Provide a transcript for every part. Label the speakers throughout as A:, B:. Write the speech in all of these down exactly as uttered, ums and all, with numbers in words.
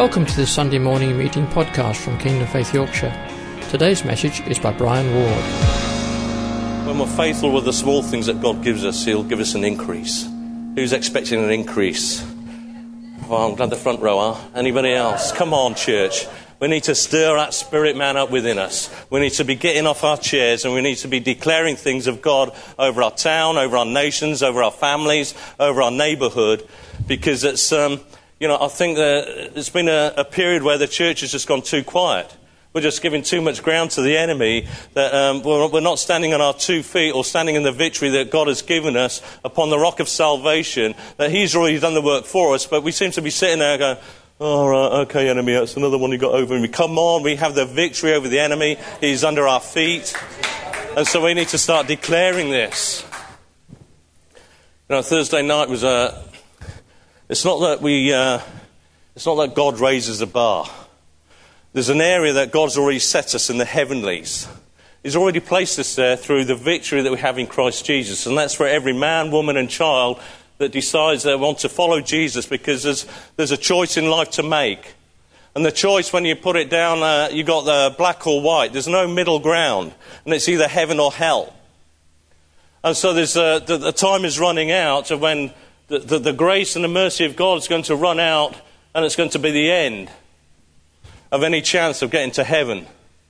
A: Welcome to this Sunday morning meeting podcast from Kingdom Faith Yorkshire. Today's message is by Brian Ward.
B: When we're faithful with the small things that God gives us, He'll give us an increase. Who's expecting an increase? Well, I'm glad the front row are. Anybody else? Come on, church. We need to stir that spirit man up within us. We need to be getting off our chairs and we need to be declaring things of God over our town, over our nations, over our families, over our neighbourhood. Because it's, um, you know, I think that it's been a, a period where the church has just gone too quiet. We're just giving too much ground to the enemy, that um, we're, we're not standing on our two feet or standing in the victory that God has given us upon the rock of salvation, that He's already done the work for us, but we seem to be sitting there going, all right, okay, enemy, that's another one you got over me. Come on, we have the victory over the enemy. He's under our feet. And so we need to start declaring this. You know, Thursday night was a... It's not that we... Uh, it's not that God raises the bar. There's an area that God's already set us in the heavenlies. He's already placed us there through the victory that we have in Christ Jesus. And that's for every man, woman and child that decides they want to follow Jesus, because there's, there's a choice in life to make. And the choice, when you put it down, uh, you've got the black or white. There's no middle ground. And it's either heaven or hell. And so there's uh, the, the time is running out of when the, the, the grace and the mercy of God is going to run out, and it's going to be the end of any chance of getting to heaven.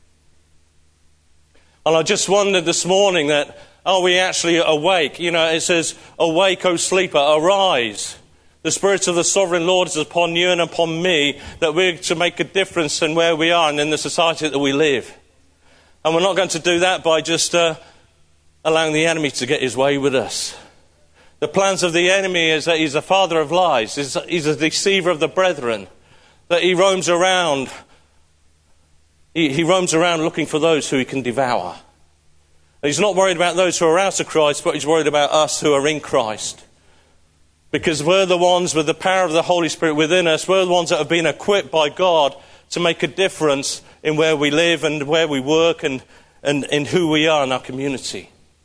B: And I just wondered this morning that, are we actually awake? You know, it says, awake, O sleeper, arise. The Spirit of the Sovereign Lord is upon you and upon me, that we're to make a difference in where we are and in the society that we live. And we're not going to do that by just uh, allowing the enemy to get his way with us. The plans of the enemy is that he's the father of lies. He's, he's a deceiver of the brethren. That he roams around. He, he roams around looking for those who he can devour. He's not worried about those who are out of Christ, but he's worried about us who are in Christ. Because we're the ones with the power of the Holy Spirit within us. We're the ones that have been equipped by God to make a difference in where we live and where we work and, and in who we are in our community.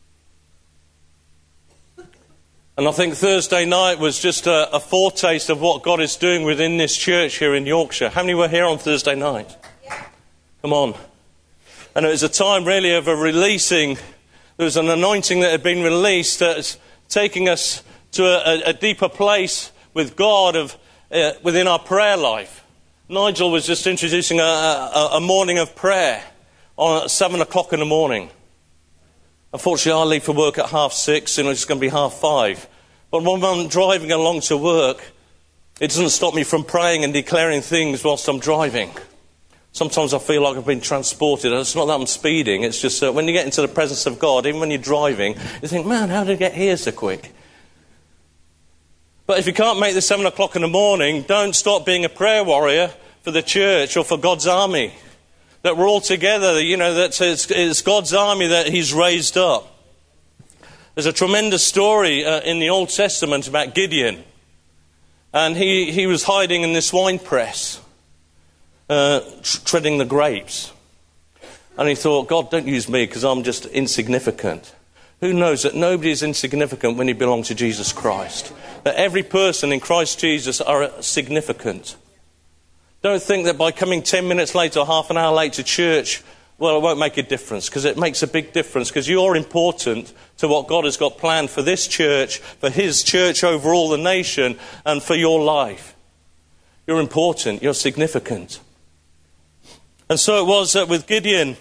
B: And I think Thursday night was just a, a foretaste of what God is doing within this church here in Yorkshire. How many were here on Thursday night? Yeah. Come on. And it was a time really of a releasing. There was an anointing that had been released that's taking us to a, a deeper place with God of uh, within our prayer life. Nigel was just introducing a, a, a morning of prayer on at seven o'clock in the morning. Unfortunately, I leave for work at half six and it's going to be half five. But when I'm driving along to work, it doesn't stop me from praying and declaring things whilst I'm driving. Sometimes I feel like I've been transported. It's not that I'm speeding. It's just that when you get into the presence of God, even when you're driving, you think, man, how did I get here so quick? But if you can't make the seven o'clock in the morning, don't stop being a prayer warrior for the church or for God's army. That we're all together, you know, that it's, it's God's army that He's raised up. There's a tremendous story uh, in the Old Testament about Gideon. And he, he was hiding in this wine press. Uh, tr- treading the grapes. And he thought, God, don't use me because I'm just insignificant. Who knows that nobody is insignificant when you belong to Jesus Christ? That every person in Christ Jesus are significant. Don't think that by coming ten minutes late or half an hour late to church, well, it won't make a difference, because it makes a big difference, because you're important to what God has got planned for this church, for His church over all the nation, and for your life. You're important. You're significant. And so it was that with Gideon,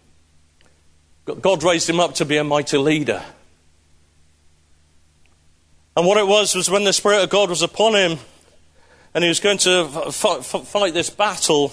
B: God raised him up to be a mighty leader. And what it was was when the Spirit of God was upon him and he was going to fight, fight this battle,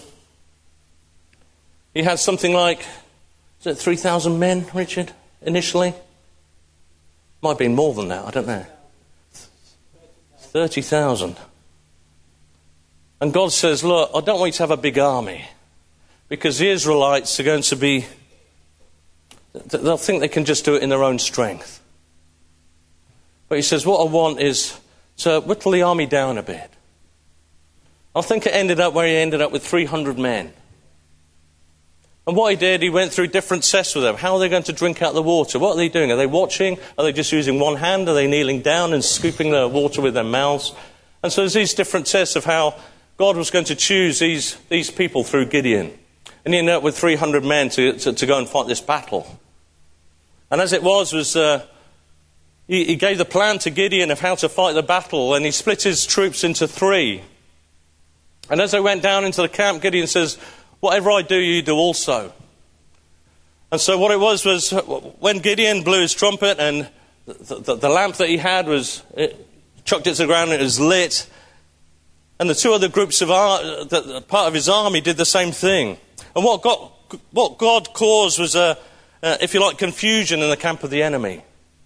B: he had something like, is it three thousand men, Richard, initially? Might have been more than that, I don't know. thirty thousand. And God says, look, I don't want you to have a big army. Because the Israelites are going to be, they'll think they can just do it in their own strength. But he says, what I want is to whittle the army down a bit. I think it ended up where he ended up with three hundred men. And what he did, he went through different tests with them. How are they going to drink out the water? What are they doing? Are they watching? Are they just using one hand? Are they kneeling down and scooping the water with their mouths? And so there's these different tests of how God was going to choose these, these people through Gideon. And he ended up with three hundred men to, to, to go and fight this battle. And as it was, was uh, he, he gave the plan to Gideon of how to fight the battle, and he split his troops into three. And as they went down into the camp, Gideon says, whatever I do, you do also. And so what it was was when Gideon blew his trumpet and the, the, the lamp that he had was, it chucked it to the ground and it was lit. And the two other groups of ar- the, part of his army did the same thing. And what God, what God caused was, a, uh, if you like, confusion in the camp of the enemy.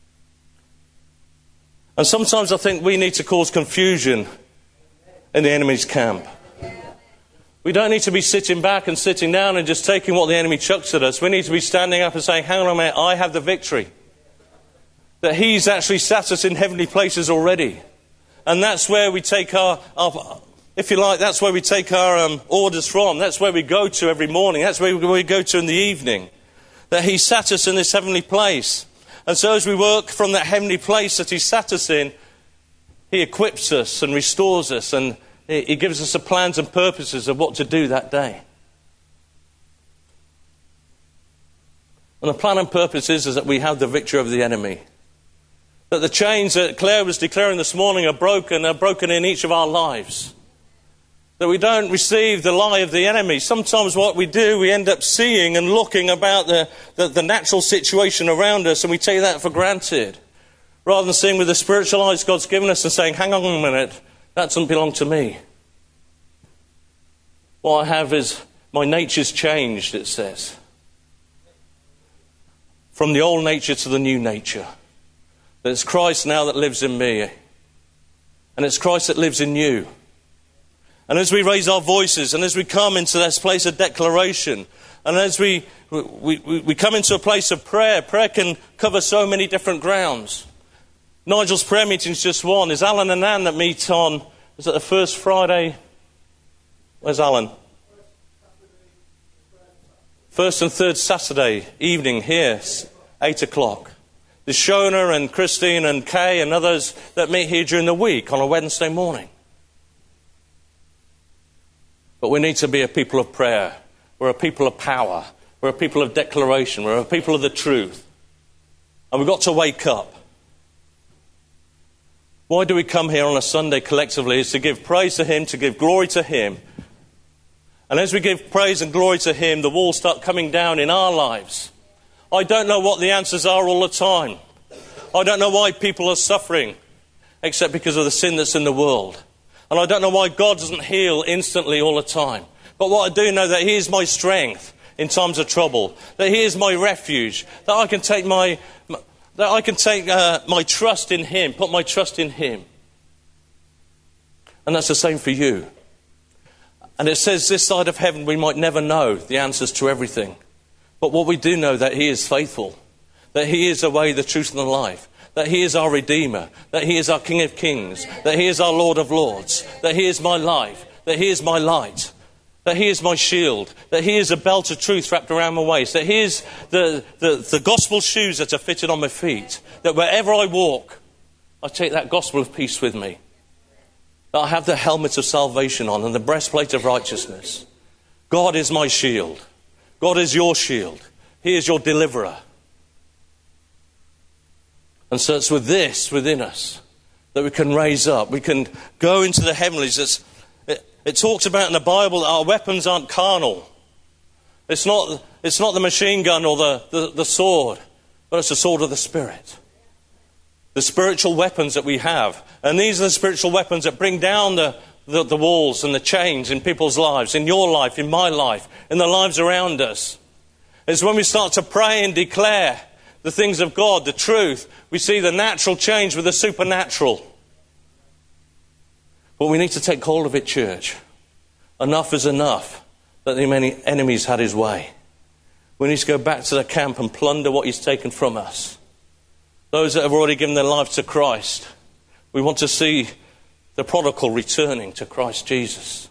B: And sometimes I think we need to cause confusion in the enemy's camp. We don't need to be sitting back and sitting down and just taking what the enemy chucks at us. We need to be standing up and saying, hang on a minute, I have the victory. That he's actually sat us in heavenly places already. And that's where we take our, our if you like, that's where we take our um, orders from. That's where we go to every morning. That's where we go to in the evening. That he sat us in this heavenly place. And so as we work from that heavenly place that he sat us in, he equips us and restores us, and he gives us the plans and purposes of what to do that day. And the plan and purpose is, is that we have the victory over the enemy. That the chains that Claire was declaring this morning are broken, are broken in each of our lives. That we don't receive the lie of the enemy. Sometimes what we do, we end up seeing and looking about the, the, the natural situation around us, and we take that for granted. Rather than seeing with the spiritual eyes God's given us and saying, hang on a minute, that doesn't belong to me. What I have is, my nature's changed, it says. From the old nature to the new nature. That it's Christ now that lives in me. And it's Christ that lives in you. And as we raise our voices, and as we come into this place of declaration, and as we, we, we, we come into a place of prayer, prayer can cover so many different grounds. Nigel's prayer meeting is just one. There's Alan and Ann that meet on, is it the first Friday? Where's Alan? First and third Saturday evening here, eight o'clock. There's Shona and Christine and Kay and others that meet here during the week on a Wednesday morning. But we need to be a people of prayer. We're a people of power. We're a people of declaration. We're a people of the truth. And we've got to wake up. Why do we come here on a Sunday collectively? It's to give praise to him, to give glory to him. And as we give praise and glory to him, the walls start coming down in our lives. I don't know what the answers are all the time. I don't know why people are suffering, except because of the sin that's in the world. And I don't know why God doesn't heal instantly all the time. But what I do know, that he is my strength in times of trouble. That he is my refuge. That I can take my... That I can take uh, my trust in him, put my trust in him. And that's the same for you. And it says this side of heaven we might never know the answers to everything. But what we do know, that he is faithful. That he is the way, the truth and the life. That he is our Redeemer. That he is our King of Kings. That he is our Lord of Lords. That he is my life. That he is my light. That he is my shield. That he is a belt of truth wrapped around my waist. That he is the, the, the gospel shoes that are fitted on my feet. That wherever I walk, I take that gospel of peace with me. That I have the helmet of salvation on and the breastplate of righteousness. God is my shield. God is your shield. He is your deliverer. And so it's with this within us that we can raise up. We can go into the heavenlies. It's, it, it talks about in the Bible that our weapons aren't carnal. It's not, it's not the machine gun or the, the, the sword, but it's the sword of the Spirit. The spiritual weapons that we have. And these are the spiritual weapons that bring down the, the, the walls and the chains in people's lives, in your life, in my life, in the lives around us. It's when we start to pray and declare the things of God, the truth, we see the natural change with the supernatural. But we need to take hold of it, church. Enough is enough that the many enemies had his way. We need to go back to the camp and plunder what he's taken from us. Those that have already given their lives to Christ, we want to see the prodigal returning to Christ Jesus.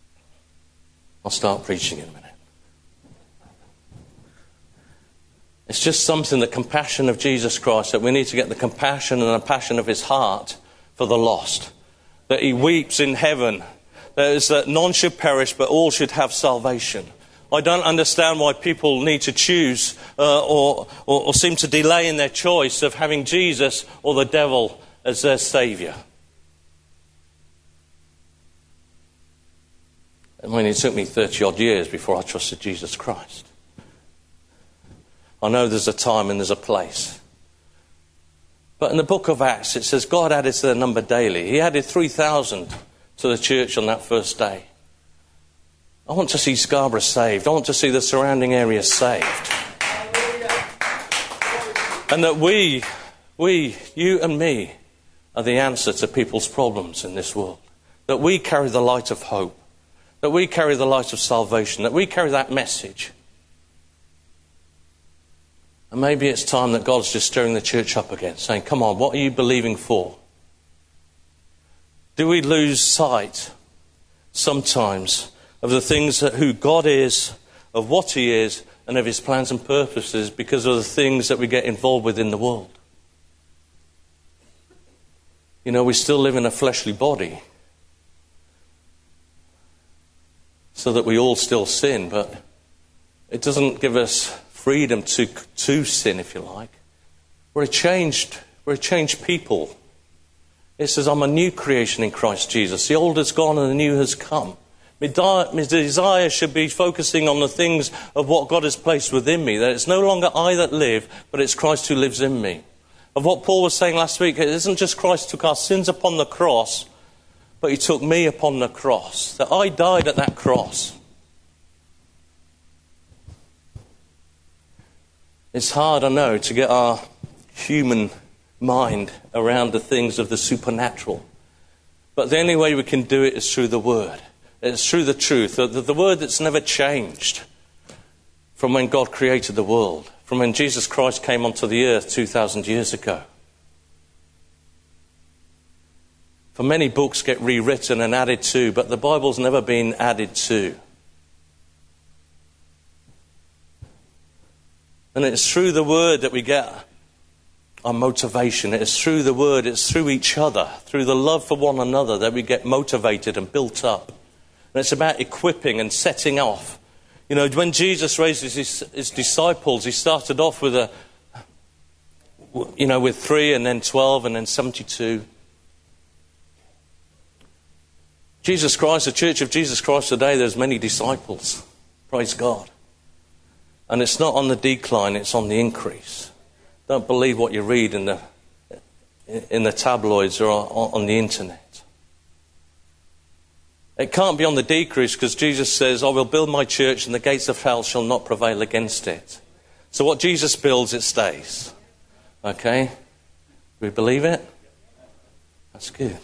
B: I'll start preaching in a minute. It's just something, the compassion of Jesus Christ, that we need to get the compassion and the passion of his heart for the lost. That he weeps in heaven. That is that none should perish, but all should have salvation. I don't understand why people need to choose uh, or, or, or seem to delay in their choice of having Jesus or the devil as their saviour. I mean, it took me thirty odd years before I trusted Jesus Christ. I know there's a time and there's a place. But in the book of Acts, it says God added to their number daily. He added three thousand to the church on that first day. I want to see Scarborough saved. I want to see the surrounding areas saved. And that we, we, you and me, are the answer to people's problems in this world. That we carry the light of hope. That we carry the light of salvation. That we carry that message. And maybe it's time that God's just stirring the church up again, saying, come on, what are you believing for? Do we lose sight sometimes of the things that who God is, of what he is, and of his plans and purposes because of the things that we get involved with in the world? You know, we still live in a fleshly body, so that we all still sin, but it doesn't give us freedom to to sin, if you like. We're a changed, we're a changed people. It says, I'm a new creation in Christ Jesus. The old has gone and the new has come. My, di- my desire should be focusing on the things of what God has placed within me. That it's no longer I that live, but it's Christ who lives in me. Of what Paul was saying last week, it isn't just Christ took our sins upon the cross, but he took me upon the cross. That I died at that cross. It's hard, I know, to get our human mind around the things of the supernatural. But the only way we can do it is through the Word. It's through the truth. The, the, the Word that's never changed from when God created the world. From when Jesus Christ came onto the earth two thousand years ago. For many books get rewritten and added to, but the Bible's never been added to. And it's through the Word that we get our motivation. It's through the Word, it's through each other, through the love for one another that we get motivated and built up. And it's about equipping and setting off. You know, when Jesus raised his, his disciples, he started off with a, you know, with three and then twelve and then seventy-two. Jesus Christ, the Church of Jesus Christ today, there's many disciples. Praise God. And it's not on the decline, it's on the increase. Don't believe what you read in the in the tabloids or on the internet. It can't be on the decrease because Jesus says, I will build my church and the gates of hell shall not prevail against it. So what Jesus builds, it stays. Okay? Do we believe it? That's good.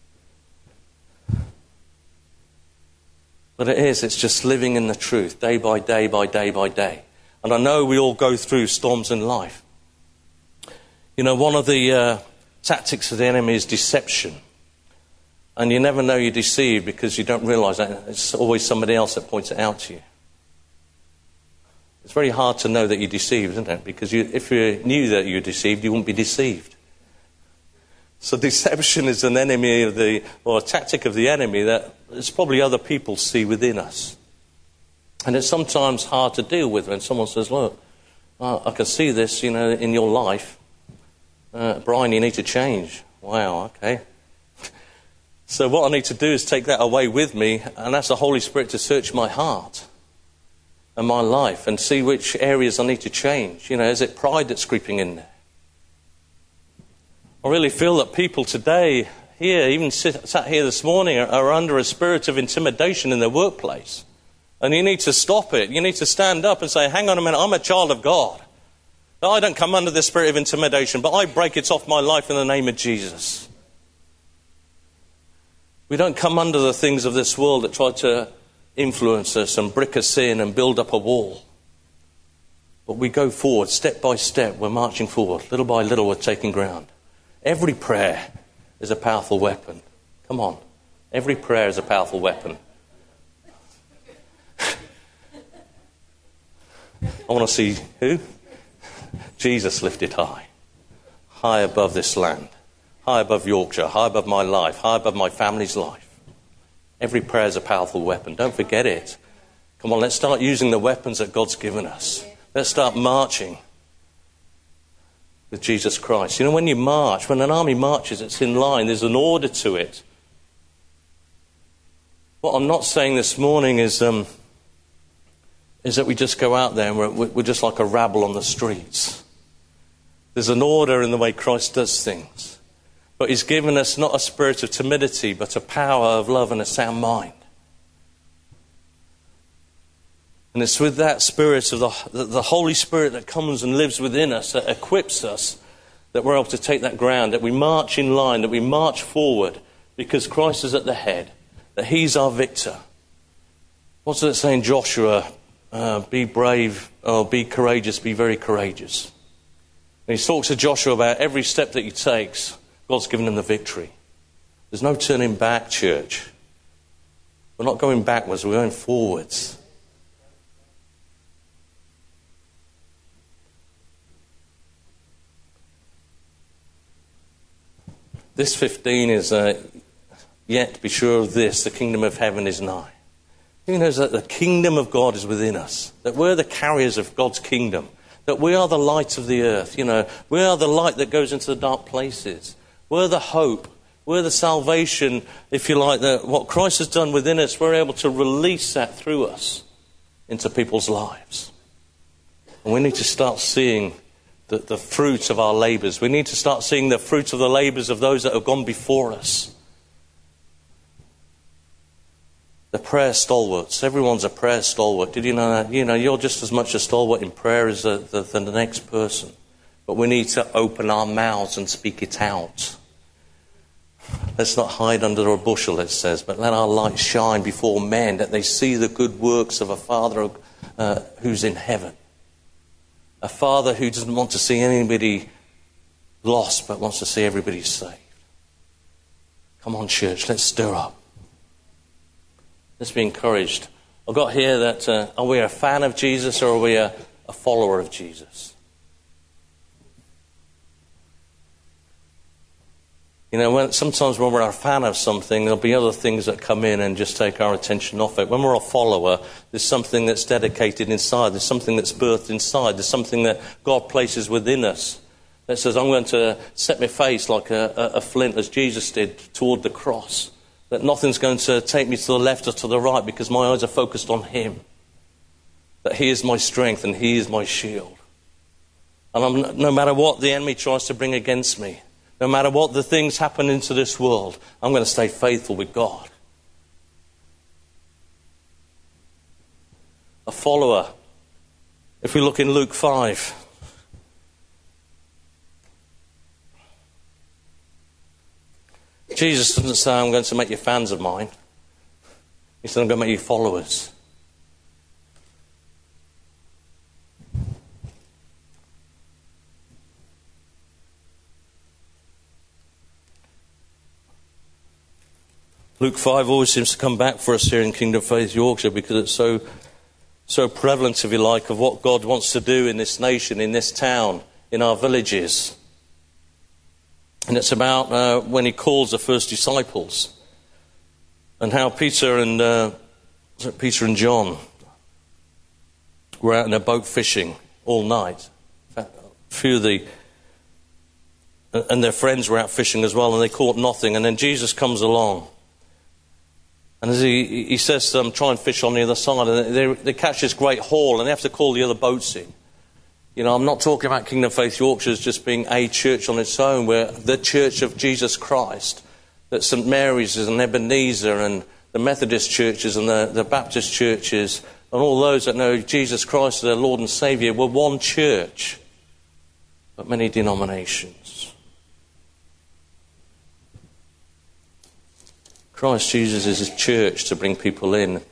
B: But it is, it's just living in the truth, day by day by day by day. And I know we all go through storms in life. You know, one of the uh, tactics of the enemy is deception. And you never know you're deceived because you don't realise that. It's always somebody else that points it out to you. It's very hard to know that you're deceived, isn't it? Because you, if you knew that you're deceived, you wouldn't be deceived. So deception is an enemy of the, or a tactic of the enemy that it's probably other people see within us. And it's sometimes hard to deal with when someone says, look, I can see this, you know, in your life. Uh, Brian, you need to change. Wow, okay. So what I need to do is take that away with me and ask the Holy Spirit to search my heart and my life and see which areas I need to change. You know, is it pride that's creeping in there? I really feel that people today here, even sit, sat here this morning, are, are under a spirit of intimidation in their workplace. And you need to stop it. You need to stand up and say, hang on a minute, I'm a child of God. I don't come under the spirit of intimidation, but I break it off my life in the name of Jesus. We don't come under the things of this world that try to influence us and brick us in and build up a wall. But we go forward, step by step, we're marching forward. Little by little, we're taking ground. Every prayer is a powerful weapon. Come on. Every prayer is a powerful weapon. I want to see who? Jesus lifted high, high above this land, high above Yorkshire, high above my life, high above my family's life. Every prayer is a powerful weapon. Don't forget it. Come on, let's start using the weapons that God's given us. Let's start marching with Jesus Christ. You know, when you march, when an army marches, it's in line. There's an order to it. What I'm not saying this morning is um, is that we just go out there and we're, we're just like a rabble on the streets. There's an order in the way Christ does things. But he's given us not a spirit of timidity, but a power of love and a sound mind. And it's with that spirit of the, the Holy Spirit that comes and lives within us, that equips us, that we're able to take that ground, that we march in line, that we march forward, because Christ is at the head, that he's our victor. What does it say in Joshua? Uh, be brave, or be courageous, be very courageous. And he talks to Joshua about every step that he takes, God's given him the victory. There's no turning back, church. We're not going backwards, we're going forwards. This fifteen is, uh, yet be sure of this, the kingdom of heaven is nigh. Who knows that the kingdom of God is within us? That we're the carriers of God's kingdom. That we are the light of the earth. You know, we are the light that goes into the dark places. We're the hope. We're the salvation, if you like, that what Christ has done within us, we're able to release that through us into people's lives. And we need to start seeing the, the fruit of our labours. We need to start seeing the fruit of the labours of those that have gone before us. The prayer stalwarts. Everyone's a prayer stalwart. Did you know that? You know, you're just as much a stalwart in prayer as the, the, the next person. But we need to open our mouths and speak it out. Let's not hide under a bushel, it says, but let our light shine before men, that they see the good works of a Father uh, who's in heaven. A Father who doesn't want to see anybody lost, but wants to see everybody saved. Come on, church, let's stir up. Let's be encouraged. I've got here that, uh, are we a fan of Jesus or are we a, a follower of Jesus? You know, when, sometimes when we're a fan of something, there'll be other things that come in and just take our attention off it. When we're a follower, there's something that's dedicated inside. There's something that's birthed inside. There's something that God places within us that says, I'm going to set my face like a, a, a flint, as Jesus did, toward the cross. That nothing's going to take me to the left or to the right because my eyes are focused on him. That he is my strength and he is my shield. And I'm, no matter what the enemy tries to bring against me, no matter what the things happen into this world, I'm going to stay faithful with God. A follower. If we look in Luke five. Jesus doesn't say, I'm going to make you fans of mine. He said, I'm going to make you followers. Luke five always seems to come back for us here in Kingdom Faith Yorkshire because it's so so prevalent, if you like, of what God wants to do in this nation, in this town, in our villages. And it's about uh, when he calls the first disciples and how Peter and uh, was it Peter and John were out in a boat fishing all night. In fact, a few of the and their friends were out fishing as well, and they caught nothing. And then Jesus comes along. And as he, he says to them, try and fish on the other side. And they, they catch this great haul and they have to call the other boats in. You know, I'm not talking about Kingdom Faith Yorkshire as just being a church on its own. We're the Church of Jesus Christ. That Saint Mary's and Ebenezer and the Methodist churches and the, the Baptist churches and all those that know Jesus Christ as their Lord and Saviour were one church, but many denominations. Christ uses his church to bring people in.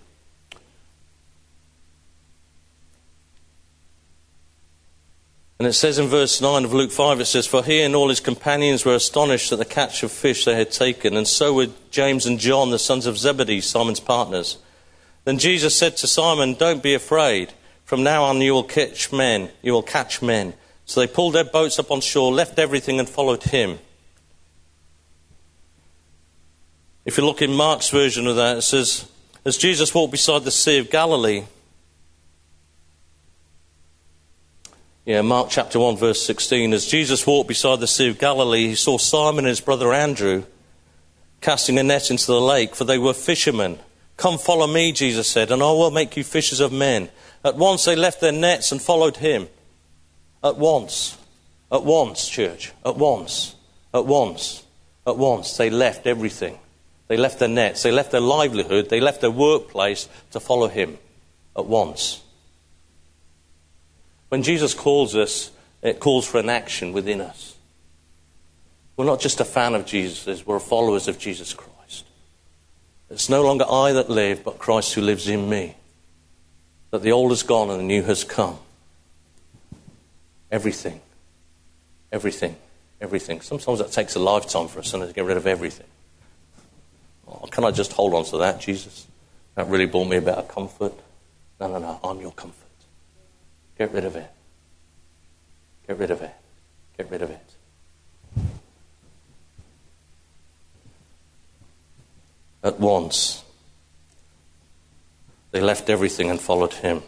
B: And it says in verse nine of Luke five, it says, for he and all his companions were astonished at the catch of fish they had taken, and so were James and John, the sons of Zebedee, Simon's partners. Then Jesus said to Simon, don't be afraid. From now on you will catch men. You will catch men. So they pulled their boats up on shore, left everything and followed him. If you look in Mark's version of that, it says, as Jesus walked beside the Sea of Galilee. Yeah, Mark chapter one, verse sixteen. As Jesus walked beside the Sea of Galilee, he saw Simon and his brother Andrew casting a net into the lake, for they were fishermen. Come, follow me, Jesus said, and I will make you fishers of men. At once they left their nets and followed him. At once. At once, church. At once. At once. At once. They left everything. They left their nets. They left their livelihood. They left their workplace to follow him. At once. When Jesus calls us, it calls for an action within us. We're not just a fan of Jesus. We're followers of Jesus Christ. It's no longer I that live, but Christ who lives in me. That the old is gone and the new has come. Everything. Everything. Everything. Sometimes that takes a lifetime for us to get rid of everything. Oh, can I just hold on to that, Jesus? That really brought me about comfort. No, no, no. I'm your comfort. Get rid of it. Get rid of it. Get rid of it. At once, they left everything and followed him.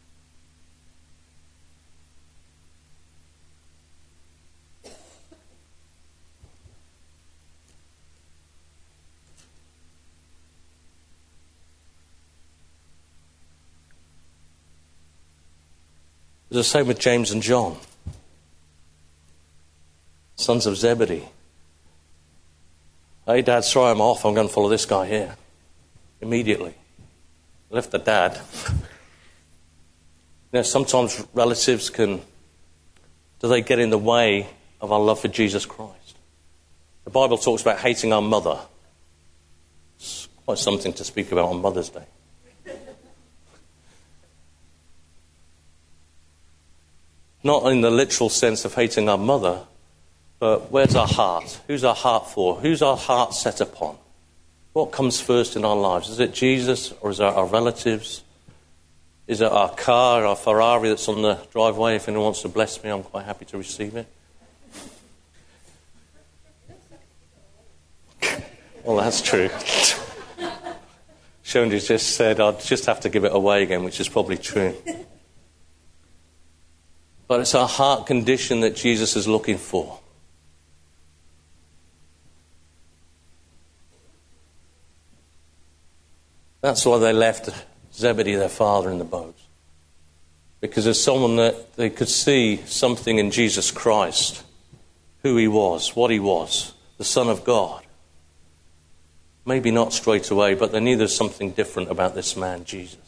B: It's the same with James and John, sons of Zebedee. Hey, Dad, sorry, I'm off. I'm going to follow this guy here. Immediately. Left the dad. You know, sometimes relatives can, do they get in the way of our love for Jesus Christ? The Bible talks about hating our mother. It's quite something to speak about on Mother's Day. Not in the literal sense of hating our mother, but where's our heart? Who's our heart for? Who's our heart set upon? What comes first in our lives? Is it Jesus or is it our relatives? Is it our car, our Ferrari that's on the driveway? If anyone wants to bless me, I'm quite happy to receive it. Well, that's true. Shonda's just said I'd just have to give it away again, which is probably true. But it's our heart condition that Jesus is looking for. That's why they left Zebedee, their father, in the boat. Because there's someone that they could see something in Jesus Christ, who he was, what he was, the Son of God. Maybe not straight away, but they knew there's something different about this man, Jesus.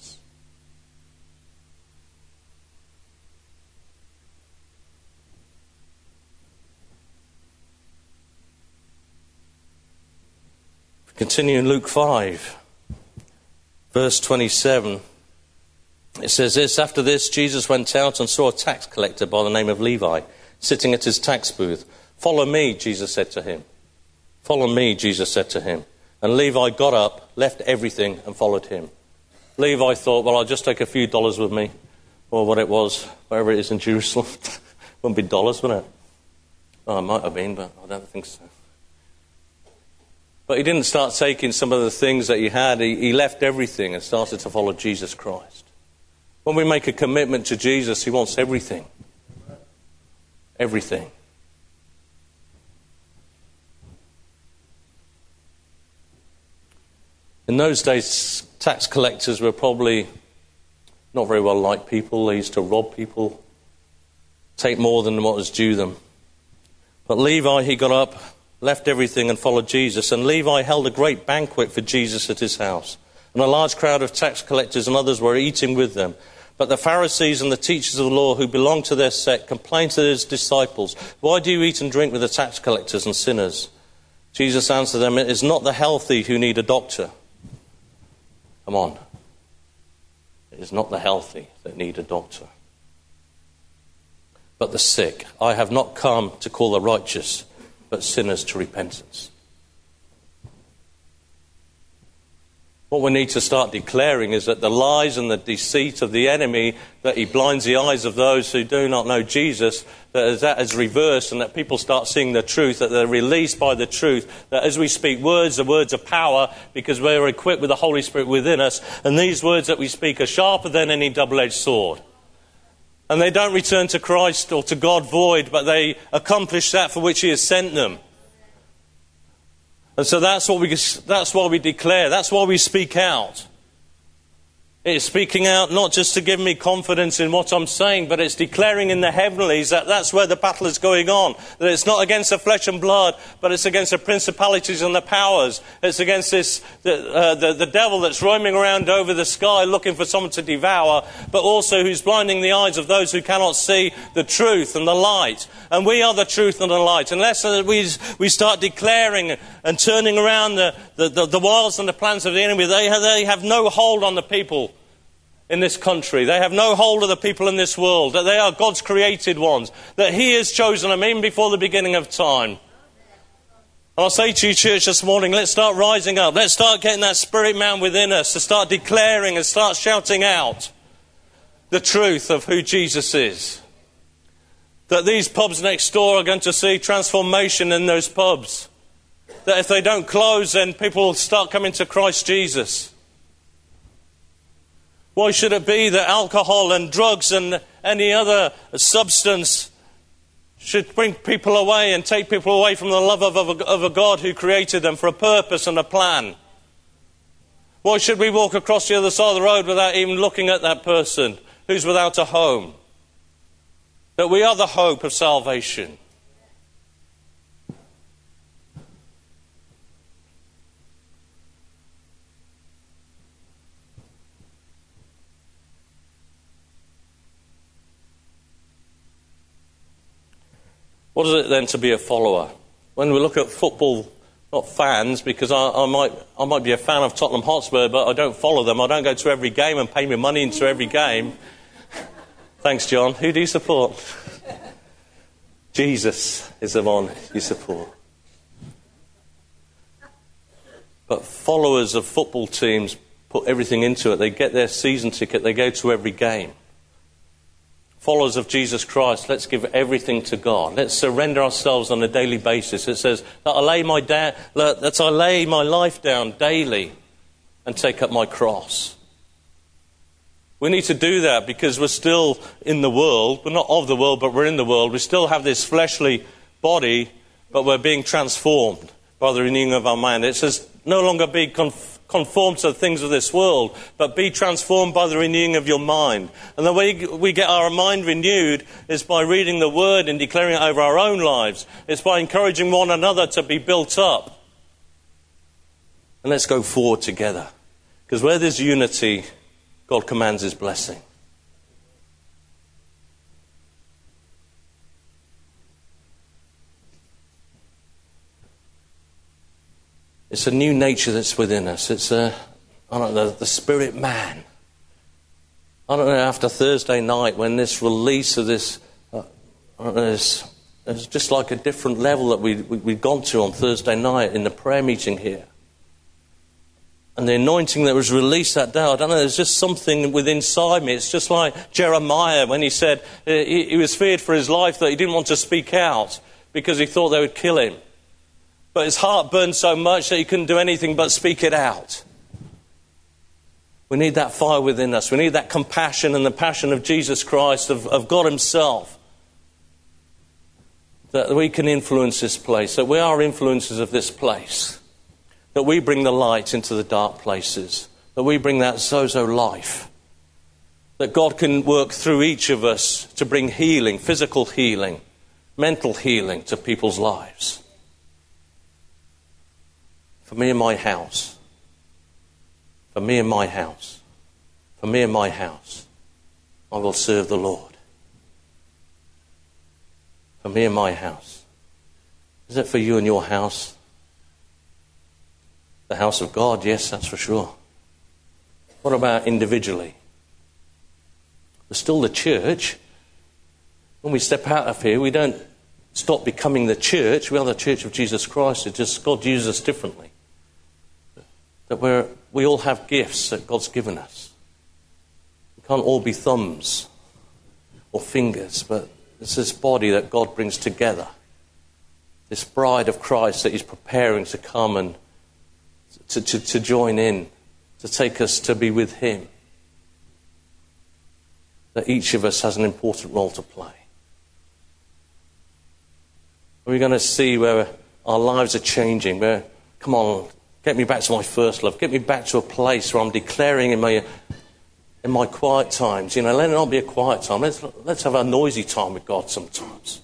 B: Continue in Luke five, verse twenty-seven. It says this, after this, Jesus went out and saw a tax collector by the name of Levi, sitting at his tax booth. Follow me, Jesus said to him. Follow me, Jesus said to him. And Levi got up, left everything, and followed him. Levi thought, well, I'll just take a few dollars with me, or what it was, wherever it is in Jerusalem. Wouldn't be dollars, wouldn't it? Oh, it might have been, but I don't think so. But he didn't start taking some of the things that he had. He, he left everything and started to follow Jesus Christ. When we make a commitment to Jesus, he wants everything. Everything. In those days, tax collectors were probably not very well liked people. They used to rob people, take more than what was due them. But Levi, he got up, left everything and followed Jesus. And Levi held a great banquet for Jesus at his house. And a large crowd of tax collectors and others were eating with them. But the Pharisees and the teachers of the law who belonged to their sect complained to his disciples, why do you eat and drink with the tax collectors and sinners? Jesus answered them, it is not the healthy who need a doctor. Come on. It is not the healthy that need a doctor, but the sick. I have not come to call the righteous, but sinners to repentance. What we need to start declaring is that the lies and the deceit of the enemy, that he blinds the eyes of those who do not know Jesus, that as that is reversed and that people start seeing the truth, that they're released by the truth, that as we speak words, the words of power, because we're equipped with the Holy Spirit within us, and these words that we speak are sharper than any double-edged sword. And they don't return to Christ or to God void, but they accomplish that for which he has sent them. And so that's what we, that's why we declare, that's why we speak out. It's speaking out not just to give me confidence in what I'm saying, but it's declaring in the heavenlies that that's where the battle is going on. That it's not against the flesh and blood, but it's against the principalities and the powers. It's against this the, uh, the, the devil that's roaming around over the sky looking for someone to devour, but also who's blinding the eyes of those who cannot see the truth and the light. And we are the truth and the light. Unless we, we start declaring and turning around the, the, the, the wiles and the plans of the enemy, they have, they have no hold on the people in this country. They have no hold of the people in this world, that they are God's created ones, that he has chosen them even before the beginning of time. And I'll say to you, church, this morning, let's start rising up. Let's start getting that spirit man within us to start declaring and start shouting out the truth of who Jesus is. That these pubs next door are going to see transformation in those pubs. That if they don't close, then people will start coming to Christ Jesus. Why should it be that alcohol and drugs and any other substance should bring people away and take people away from the love of, of, a, of a God who created them for a purpose and a plan? Why should we walk across the other side of the road without even looking at that person who's without a home? That we are the hope of salvation. What is it then to be a follower? When we look at football, not fans, because I, I might I might be a fan of Tottenham Hotspur, but I don't follow them. I don't go to every game and pay my money into every game. Thanks, John. Who do you support? Jesus is the one you support. But followers of football teams put everything into it. They get their season ticket. They go to every game. Followers of Jesus Christ, let's give everything to God. Let's surrender ourselves on a daily basis. It says that I lay my da- that I lay my life down daily and take up my cross. We need to do that because we're still in the world. We're not of the world, but we're in the world. We still have this fleshly body, but we're being transformed by the renewing of our mind. It says no longer be conformed conform to the things of this world, but be transformed by the renewing of your mind. And the way we get our mind renewed is by reading the Word and declaring it over our own lives. It's by encouraging one another to be built up. And let's go forward together. Because where there's unity, God commands his blessing. It's a new nature that's within us. It's a, I don't know, the spirit man. I don't know, after Thursday night when this release of this, uh, I don't know, it's, it's just like a different level that we, we, we've gone to on Thursday night in the prayer meeting here. And the anointing that was released that day, I don't know, there's just something within inside me. It's just like Jeremiah when he said he, he was feared for his life, that he didn't want to speak out because he thought they would kill him. But his heart burned so much that he couldn't do anything but speak it out. We need that fire within us. We need that compassion and the passion of Jesus Christ, of, of God himself. That we can influence this place, that we are influencers of this place. That we bring the light into the dark places. That we bring that sozo life. That God can work through each of us to bring healing, physical healing, mental healing to people's lives. For me and my house. For me and my house. For me and my house. I will serve the Lord. For me and my house. Is it for you and your house? The house of God, yes, that's for sure. What about individually? We're still the church. When we step out of here, we don't stop becoming the church. We are the church of Jesus Christ. It's just God uses us differently. That we're we all have gifts that God's given us. We can't all be thumbs or fingers, but it's this body that God brings together. This bride of Christ that he's preparing to come and to, to, to join in, to take us to be with him. That each of us has an important role to play. We're going to see where our lives are changing, where, come on, get me back to my first love. Get me back to a place where I'm declaring in my in my quiet times. You know, let it not be a quiet time. Let's, let's have a noisy time with God sometimes.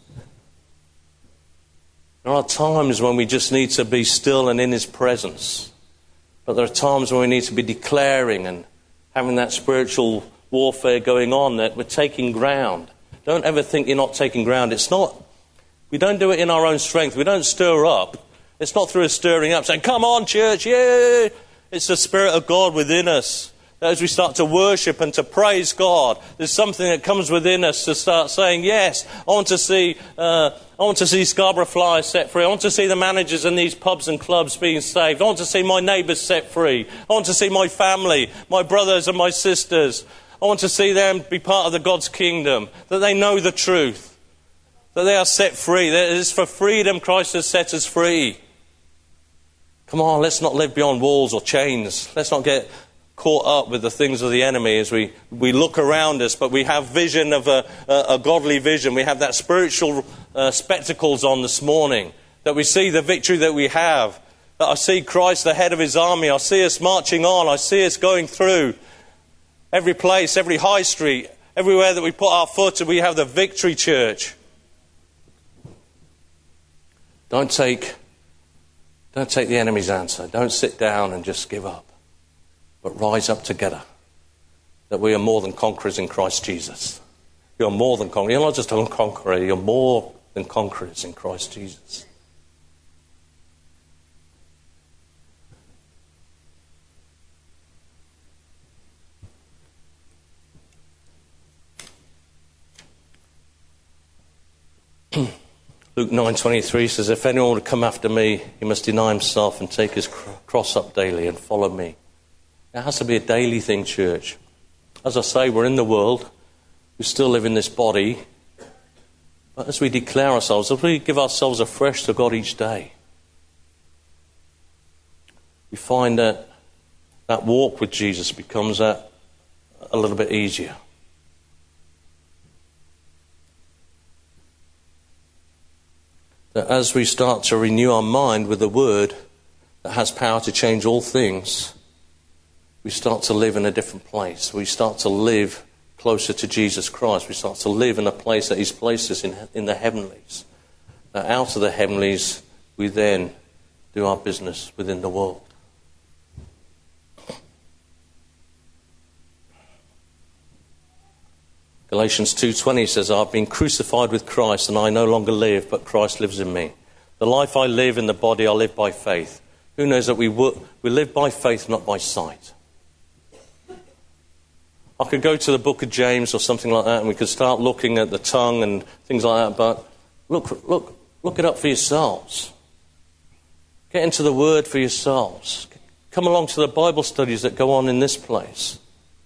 B: There are times when we just need to be still and in his presence. But there are times when we need to be declaring and having that spiritual warfare going on, that we're taking ground. Don't ever think you're not taking ground. It's not. We don't do it in our own strength. We don't stir up. It's not through a stirring up saying, come on, church, yeah. It's the Spirit of God within us. As we start to worship and to praise God, there's something that comes within us to start saying, yes, I want to see uh, I want to see Scarborough Flyers set free. I want to see the managers in these pubs and clubs being saved. I want to see my neighbours set free. I want to see my family, my brothers and my sisters. I want to see them be part of the God's kingdom, that they know the truth. That they are set free. That it is for freedom Christ has set us free. Come on, let's not live beyond walls or chains. Let's not get caught up with the things of the enemy as we, we look around us, but we have vision of a, a, a godly vision. We have that spiritual uh, spectacles on this morning. That we see the victory that we have. That I see Christ, the head of his army. I see us marching on. I see us going through every place, every high street, everywhere that we put our foot, and we have the victory, church. Don't take, don't take the enemy's answer. Don't sit down and just give up. But rise up together. That we are more than conquerors in Christ Jesus. You're more than conquerors. You're not just a conqueror. You're more than conquerors in Christ Jesus. Luke nine twenty-three says, if anyone would come after me, he must deny himself and take his cross up daily and follow me. It has to be a daily thing, church. As I say, we're in the world. We still live in this body. But as we declare ourselves, as we give ourselves afresh to God each day, we find that that walk with Jesus becomes a, a little bit easier. That as we start to renew our mind with the Word that has power to change all things, we start to live in a different place. We start to live closer to Jesus Christ. We start to live in a place that he's placed us in, in the heavenlies. That out of the heavenlies, we then do our business within the world. Galatians two twenty says, I've been crucified with Christ, and I no longer live, but Christ lives in me. The life I live in the body, I live by faith. Who knows that we, w- we live by faith, not by sight? I could go to the book of James or something like that, and we could start looking at the tongue and things like that, but look, look, look it up for yourselves. Get into the Word for yourselves. Come along to the Bible studies that go on in this place.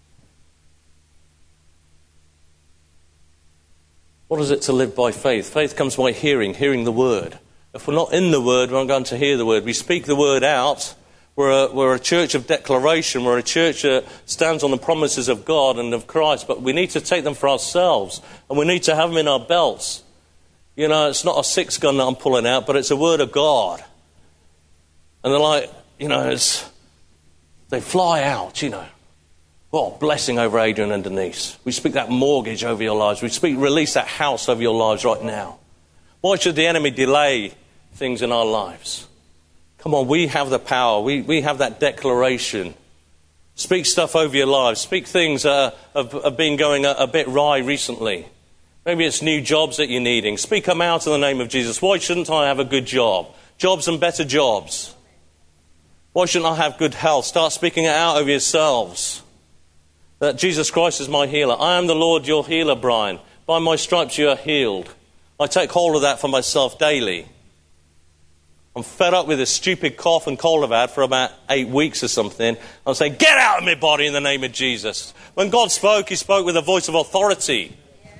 B: What is it to live by faith? Faith comes by hearing, hearing the Word. If we're not in the Word, we're not going to hear the Word. We speak the Word out. We're a, we're a church of declaration. We're a church that stands on the promises of God and of Christ. But we need to take them for ourselves. And we need to have them in our belts. You know, it's not a six gun that I'm pulling out, but it's a Word of God. And they're like, you know, it's, they fly out, you know. What blessing over Adrian and Denise. We speak that mortgage over your lives. We speak, release that house over your lives right now. Why should the enemy delay things in our lives? Come on, we have the power. We, we have that declaration. Speak stuff over your lives. Speak things uh, have, have been going a, a bit wry recently. Maybe it's new jobs that you're needing. Speak them out in the name of Jesus. Why shouldn't I have a good job? Jobs and better jobs. Why shouldn't I have good health? Start speaking it out over yourselves. That Jesus Christ is my healer. I am the Lord your healer, Brian. By my stripes you are healed. I take hold of that for myself daily. I'm fed up with this stupid cough and cold I've had for about eight weeks or something. I'm saying, get out of my body in the name of Jesus. When God spoke, he spoke with a voice of authority.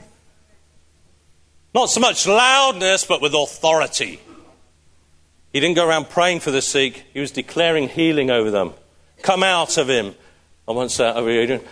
B: Not so much loudness, but with authority. He didn't go around praying for the sick. He was declaring healing over them. Come out of him. I won't say it over here, Adrian.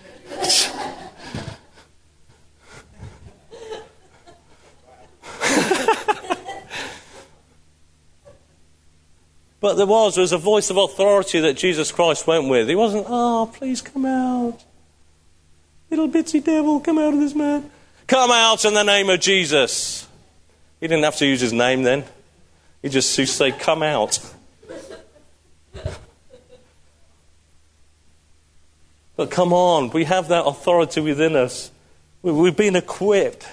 B: But there was, there was a voice of authority that Jesus Christ went with. He wasn't, oh, please come out. Little bitsy devil, come out of this man. Come out in the name of Jesus. He didn't have to use his name then. He just used to say, come out. But come on, we have that authority within us. We've been equipped.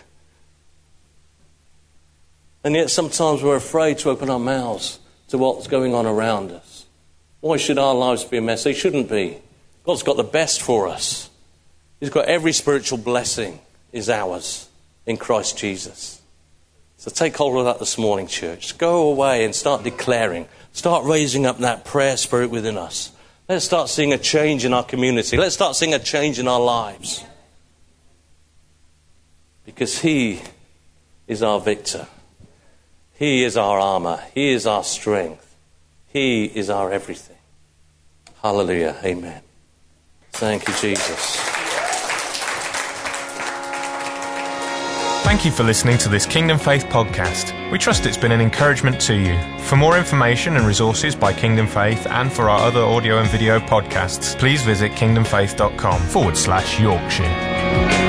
B: And yet sometimes we're afraid to open our mouths to what's going on around us. Why should our lives be a mess? They shouldn't be. God's got the best for us. He's got every spiritual blessing is ours in Christ Jesus. So take hold of that this morning, church. Go away and start declaring. Start raising up that prayer spirit within us. Let's start seeing a change in our community. Let's start seeing a change in our lives. Because he is our victor. He is our armor. He is our strength. He is our everything. Hallelujah. Amen. Thank you, Jesus.
C: Thank you for listening to this Kingdom Faith podcast. We trust it's been an encouragement to you. For more information and resources by Kingdom Faith and for our other audio and video podcasts, please visit kingdomfaith.com forward slash Yorkshire.